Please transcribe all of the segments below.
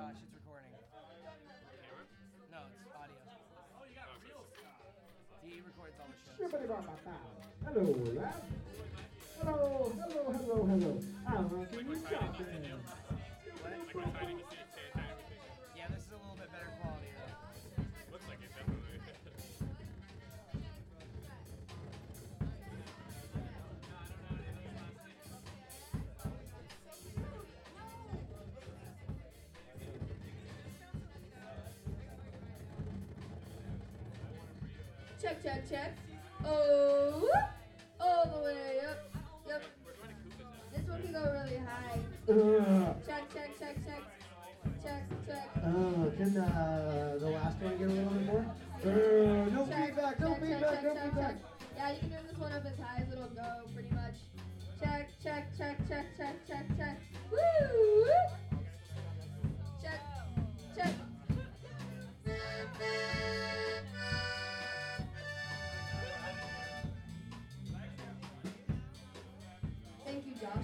Josh, it's recording. No, it's audio. Oh, you got real stuff. He records all the shows. Hello, lad. Hello. I'm Rankin Johnson. Yeah, this is a little bit better quality though. Looks like it, definitely. Check. Oh, all the way up. Yep. This one can go really high. Check. Can the last one get a little bit more? No feedback. Yeah, you can turn this one up as high as it'll go, pretty much. Check. Woo! Check. Thank you, Josh.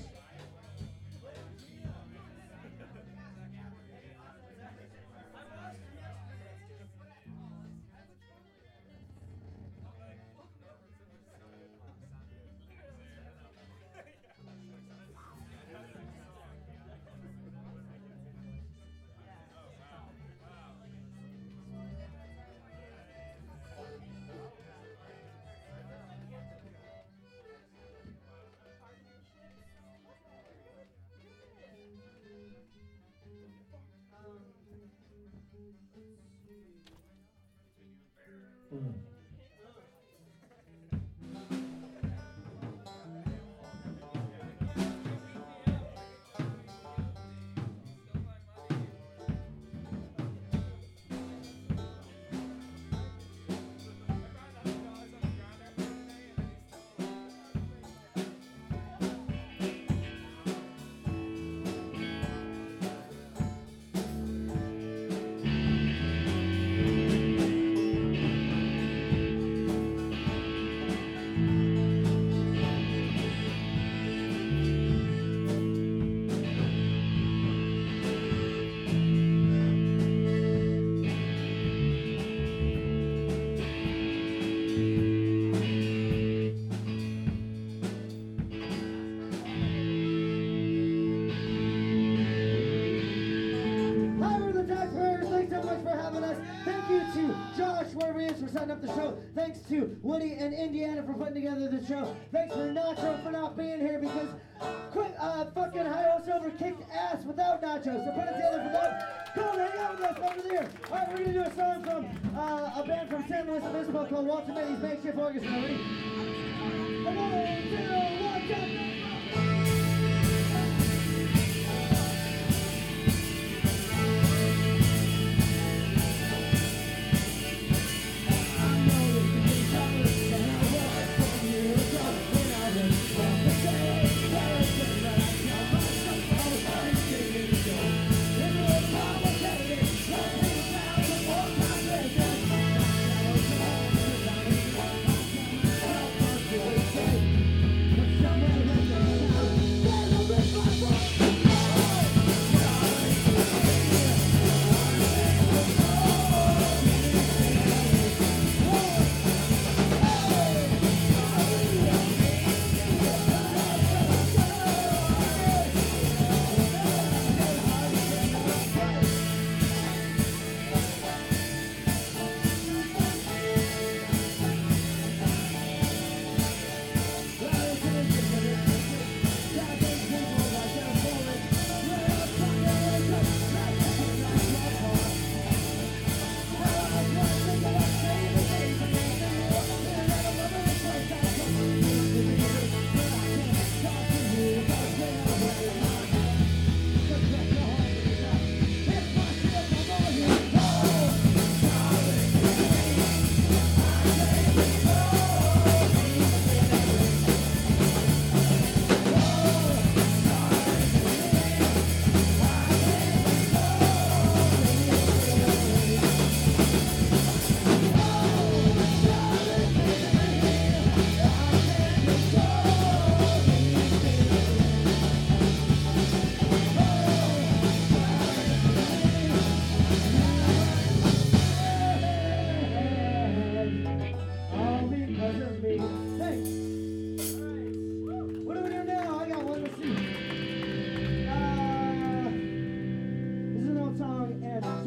Thanks to Woody and Indiana for putting together the show. Thanks for Nacho for not being here because fucking Hi-Ho Silver kicked ass without Nacho. So put it together for them. Come on, hang out with us over there. All right, we're going to do a song from a band from San Luis Obispo called Walter Mitty's Makeshift Orchestra. Ready? 3, 2, 1, jump! Somewhere in the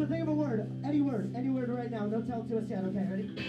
think of a word. Any word right now. Don't tell it to us yet. Okay, ready?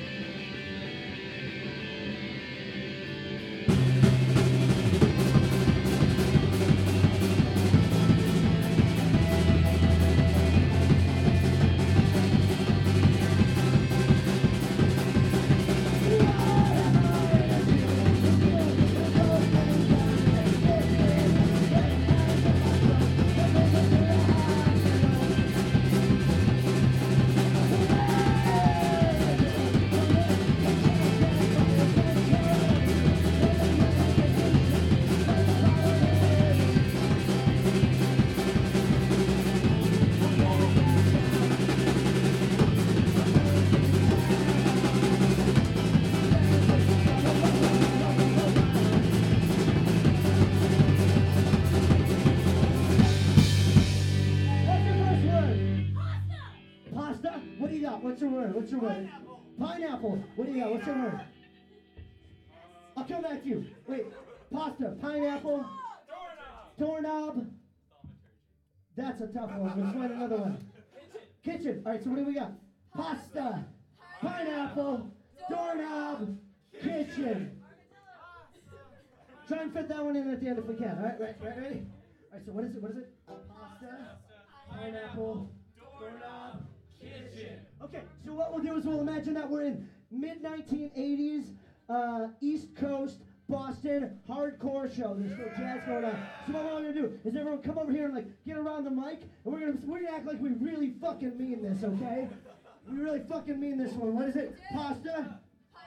What's your word? Pineapple. What do you got? What's your word? I'll come back to you. Wait. Pasta. Pineapple. Doorknob. That's a tough one. Let's find another one. Kitchen. All right, so what do we got? Pasta. Pineapple. Doorknob. Kitchen. Try and fit that one in at the end if we can. All right, ready? All right, so what is it? Pasta. Pineapple. Doorknob. Kitchen. Okay, so what we'll do is we'll imagine that we're in mid-1980s, East Coast, Boston, hardcore show. There's no jazz going on. So what we're gonna do is everyone come over here and like get around the mic, and we're gonna act like we really fucking mean this, okay? We really fucking mean this one. What is it? Pasta.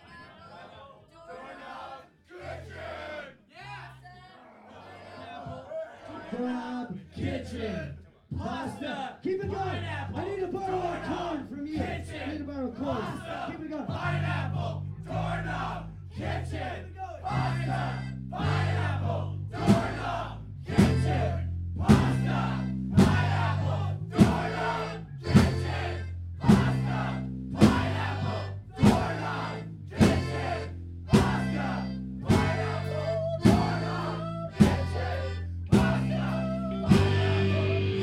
Doorknob. Kitchen. Pasta. Keep it going. I need to borrow a corn from you. I need to borrow a corn. Keep it going. Pineapple. Doorknob. Kitchen. Pasta. Pineapple. Doorknob. Kitchen. Pasta. Pineapple. Doorknob. Kitchen. Pasta. Pineapple. Doorknob. Kitchen. Pasta. Pineapple. Doorknob. Kitchen. Pasta.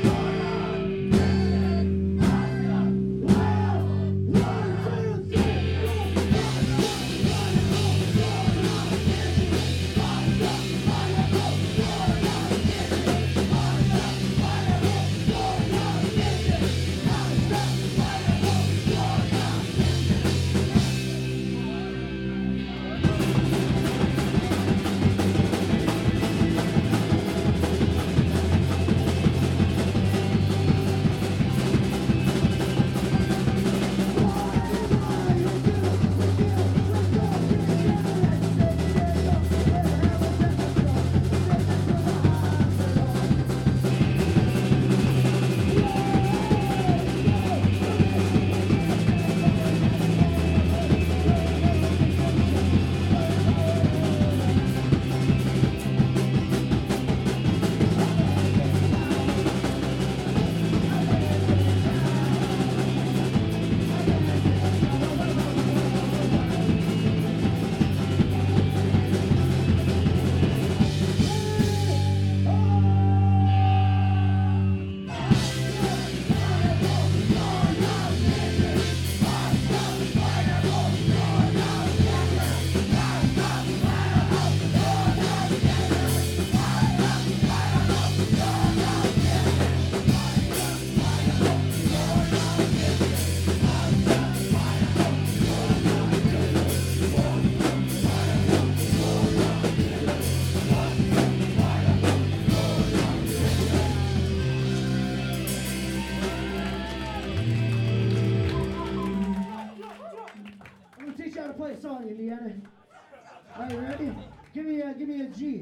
Play a song, Indiana. All right, ready? Give me a G.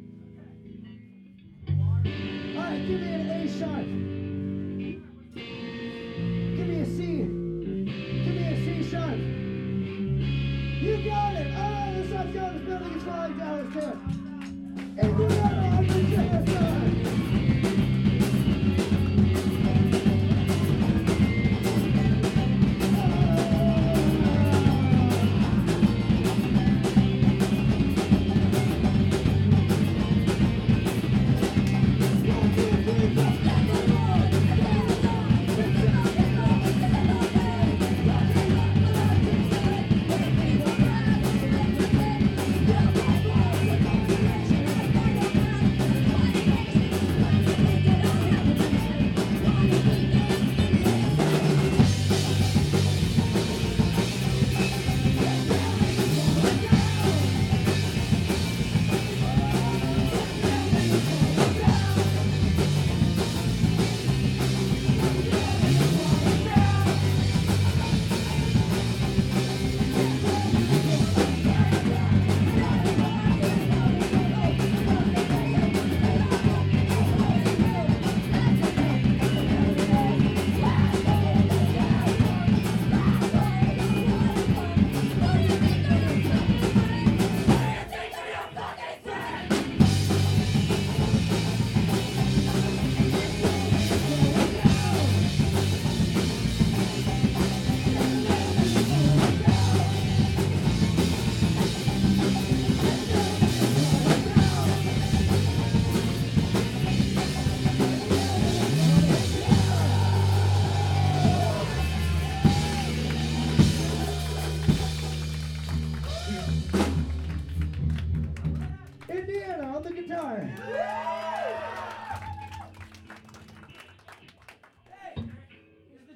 All right, give me an A sharp. Give me a C. Give me a C sharp. You got it. All right, let's not go. This building is falling down. Let's do it. And we're gonna have to get it done. Let's go.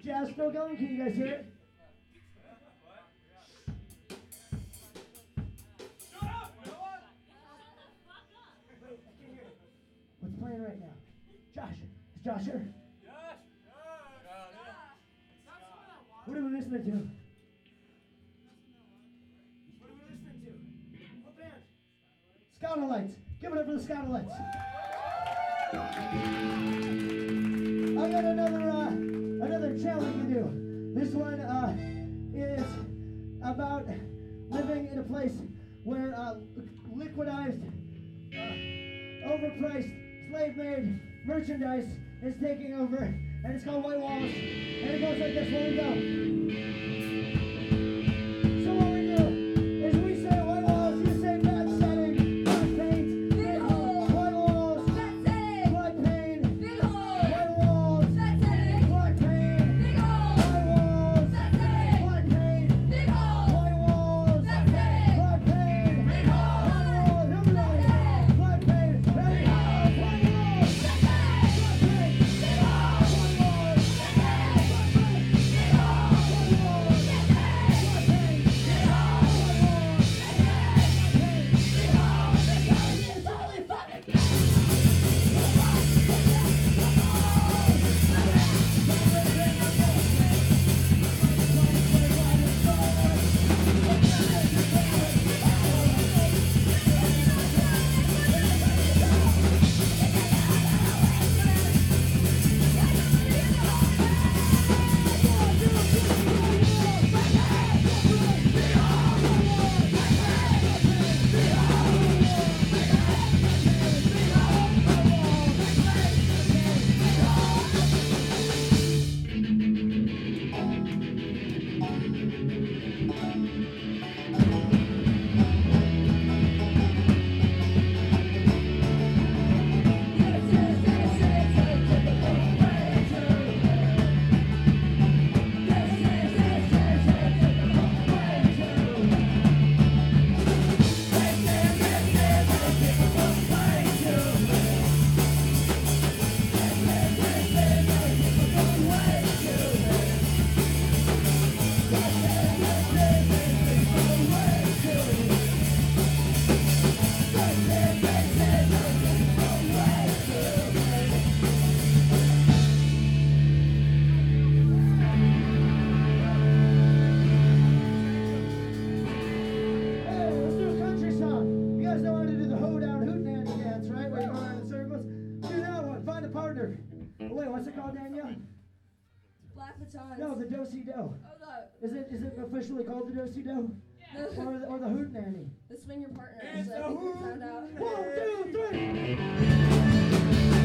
jazz still going? Can you guys hear it? What's playing right now? Josh. Is Josh here? What are we listening to? What are we listening to? What band? Scoutalites. Give it up for the Scoutalites. I got another challenge we can do. This one is about living in a place where liquidized, overpriced, slave-made merchandise is taking over, and it's called White Walls, and it goes like this. Here we go. So what we do is we say White Walls, you say bad setting, black paint, Big hole. White Walls, Bad setting. black paint, Big hole. White Walls, Bad setting. black paint, Big hole. White Walls, Bad setting. black paint, Big hole. White Walls, Bad setting. black paint, Big hole. White Walls, everybody, black paint, ready, White Walls, black paint, White Walls, No, the Do-Si-Do. Oh, Is it officially called the Do-Si-Do? Or the Hoot Nanny? the swing your partner. It's So the I think we Hoot found out. 1, 2, 3.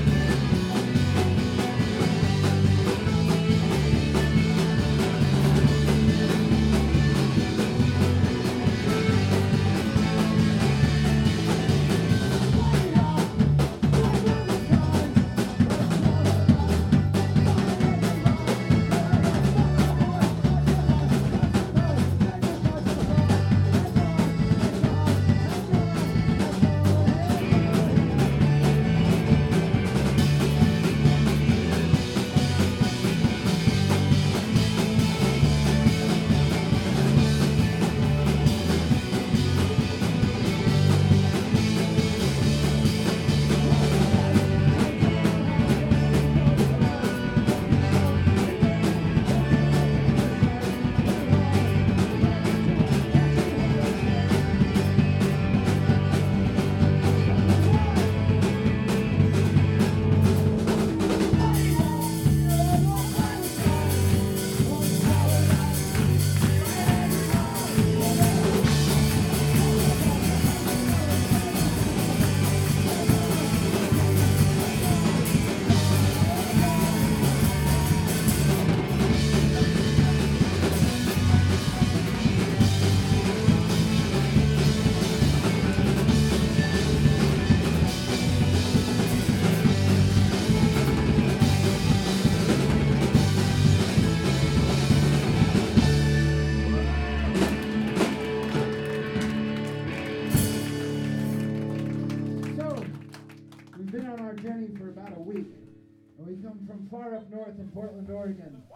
We've been on our journey for about a week, and we come from far up north in Portland, Oregon.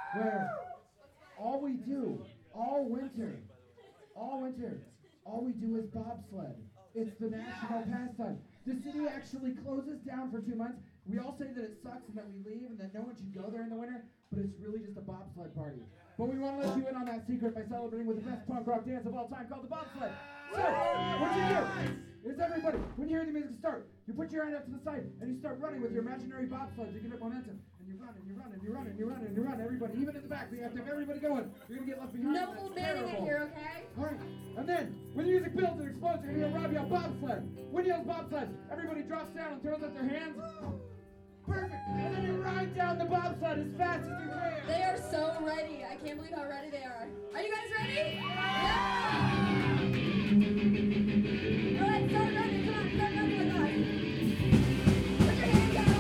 where all we do, all winter, all we do is bobsled. It's the national pastime. The city actually closes down for 2 months. We all say that it sucks and that we leave and that no one should go there in the winter, but it's really just a bobsled party. But we want to let you in on that secret by celebrating with the best punk rock dance of all time called the bobsled. So, what you do is everybody, when you hear the music start, you put your hand up to the side and you start running with your imaginary bobsled to give it momentum. And you run and you run and you run and you run and you run. Everybody, even in the back, we have to have everybody going. You're going to get left behind. No full banding it here, okay? All right. And then, when the music builds and explodes, you're going to hear Rob yell bobsled. When he yells bobsled, everybody drops down and throws up their hands. Perfect. And then you ride down the bobsled as fast as you can. They are so ready. I can't believe how ready they are. Are you guys ready? Yeah! All right, start running. Come on, start running with us. Put your hands out.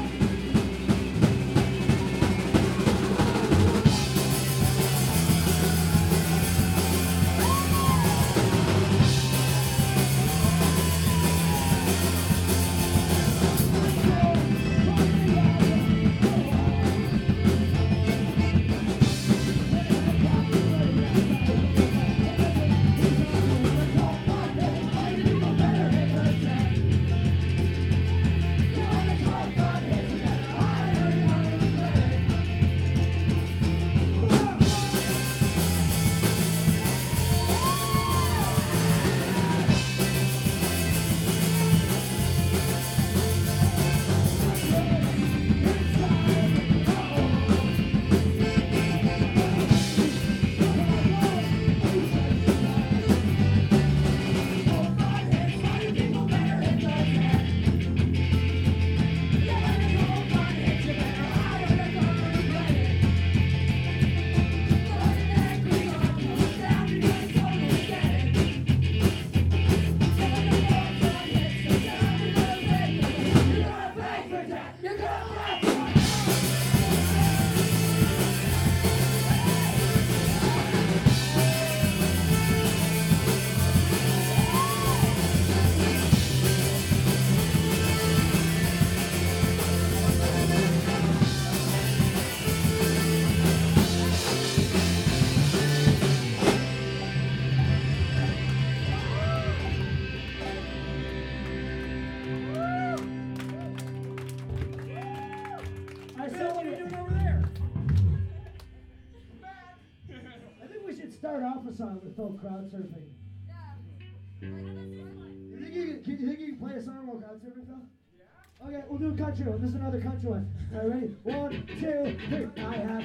Start off a song with Phil crowd surfing. Yeah. You think you can play a song while crowd surfing, Phil? Yeah. Okay, we'll do a country one. This is another country one. All right, ready? 1, 2, 3. I have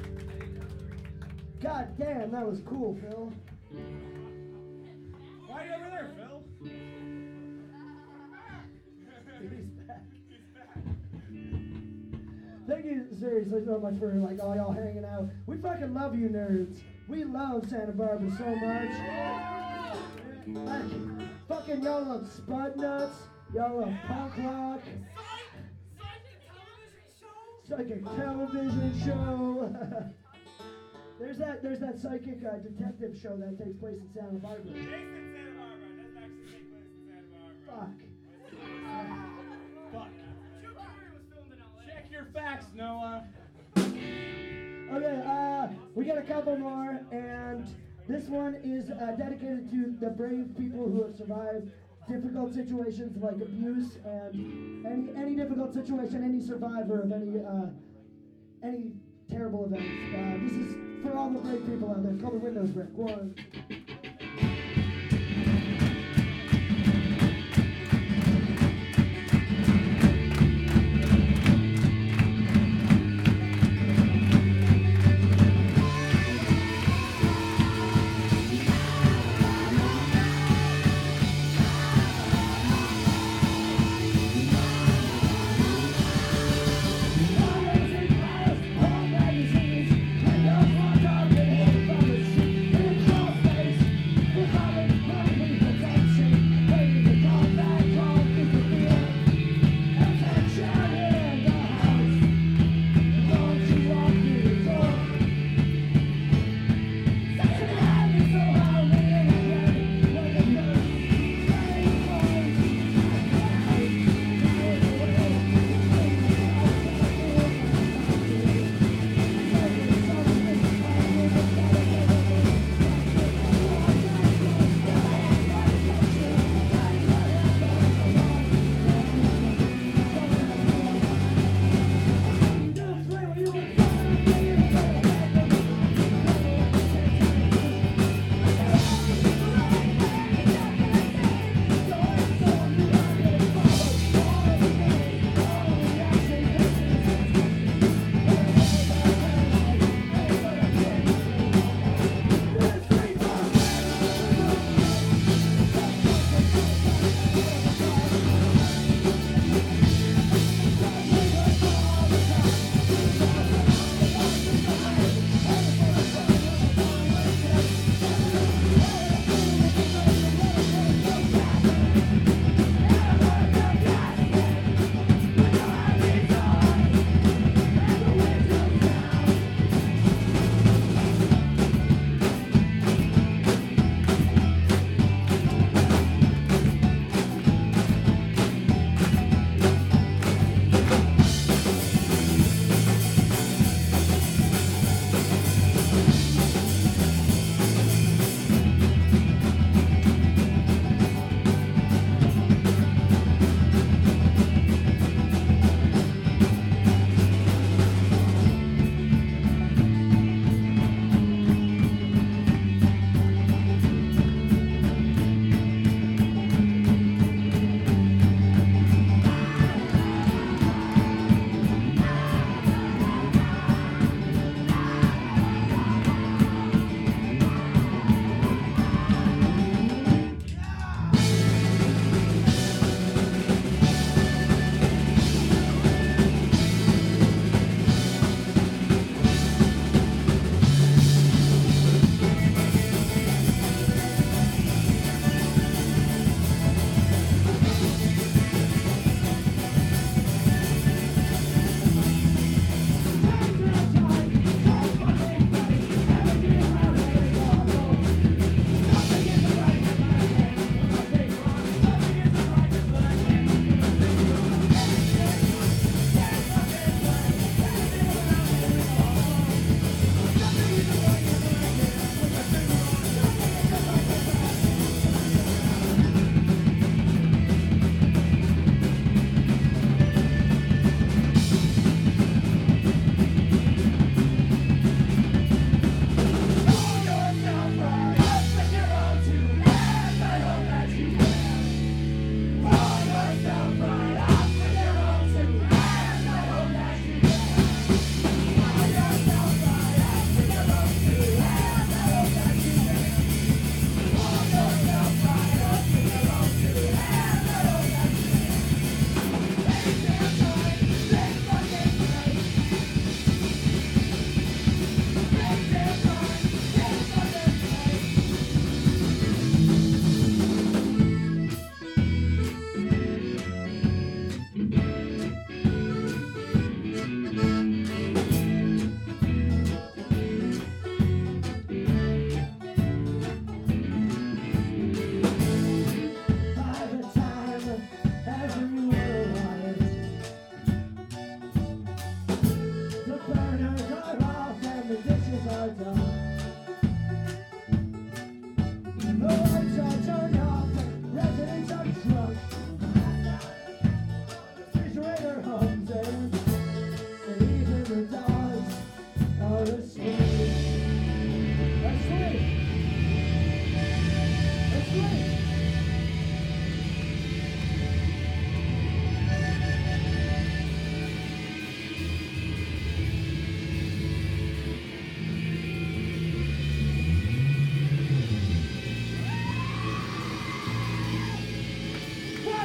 God damn, that was cool, Phil. Why do there, Phil? He's back. Thank you seriously so much for like all y'all hanging out. We fucking love you nerds. We love Santa Barbara so much. Like, fucking y'all love Spud Nuts. Y'all love punk rock. Psychic television show. there's that psychic detective show that takes place in Santa Barbara. Jason Santa Barbara. Doesn't actually take place in Santa Barbara. Fuck. Check your facts, Noah. Okay, we got a couple more, and this one is dedicated to the brave people who have survived difficult situations like abuse and any difficult situation, any survivor of any terrible events. This is for all the brave people out there. It's called the Windows Brick. One. Face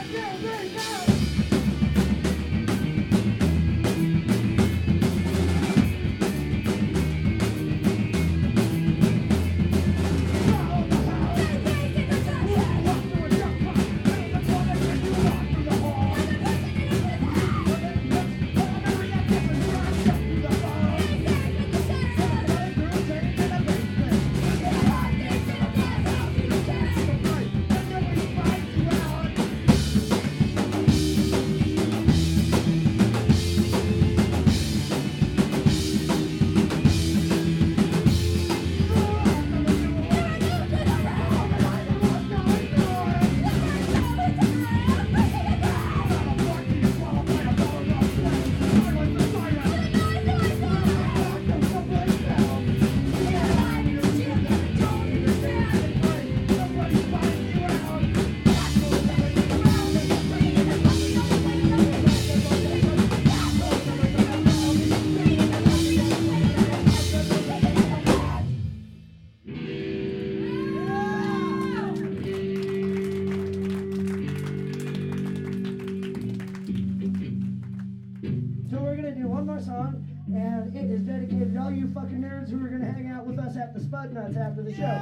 After the show.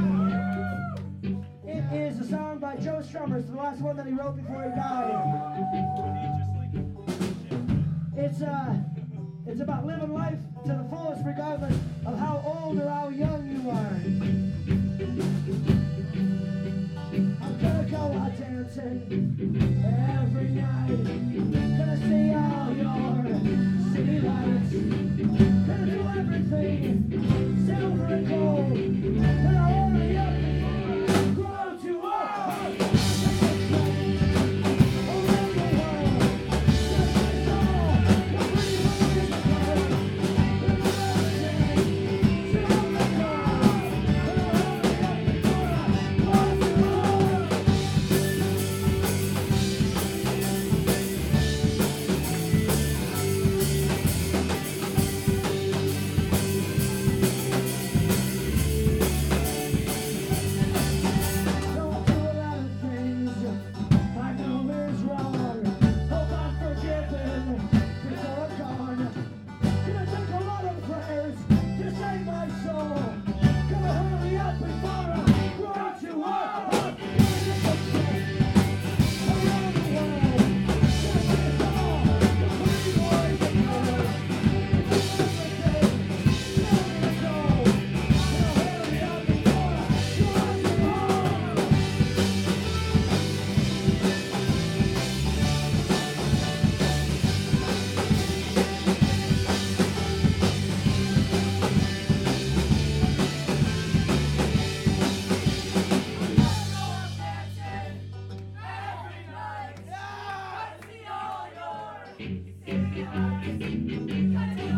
It is a song by Joe Strummer. It's the last one that he wrote before he died. It's about living life to the fullest regardless of how old or how young you are. I'm gonna go out dancing every night. Gonna see all your city lights. Gonna do everything silver and gold. And I'll hurry up before I grow too old. Around the world, this is all the pretty women in the world. Silver and gold. And I'll hurry up before I grow too old. Don't do a lot of things I know is wrong. Hope I'm forgiven before I'm gone. Gonna take a lot of prayers to save my soul. Gonna hurry up before I grow too old. Around the world, this is all the pretty boys and girls. Everything, silver and gold. Gonna hurry up before I grow too old. Every night, I see all your